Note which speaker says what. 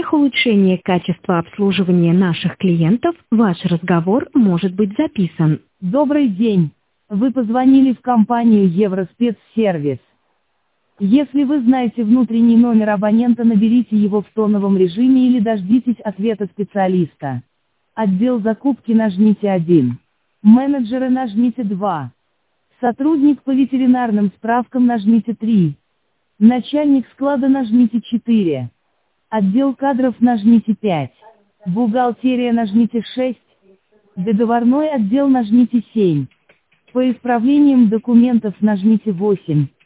Speaker 1: целях улучшения качества обслуживания наших клиентов ваш разговор может быть записан.
Speaker 2: Добрый день. Вы позвонили в компанию Евроспецсервис. Если вы знаете внутренний номер абонента, наберите его в тоновом режиме или дождитесь ответа специалиста. Отдел закупки нажмите 1. Менеджеры нажмите 2. Сотрудник по ветеринарным справкам нажмите 3. Начальник склада нажмите 4. Отдел кадров нажмите 5. Бухгалтерия нажмите 6. Договорной отдел нажмите 7. По исправлениям документов нажмите 8.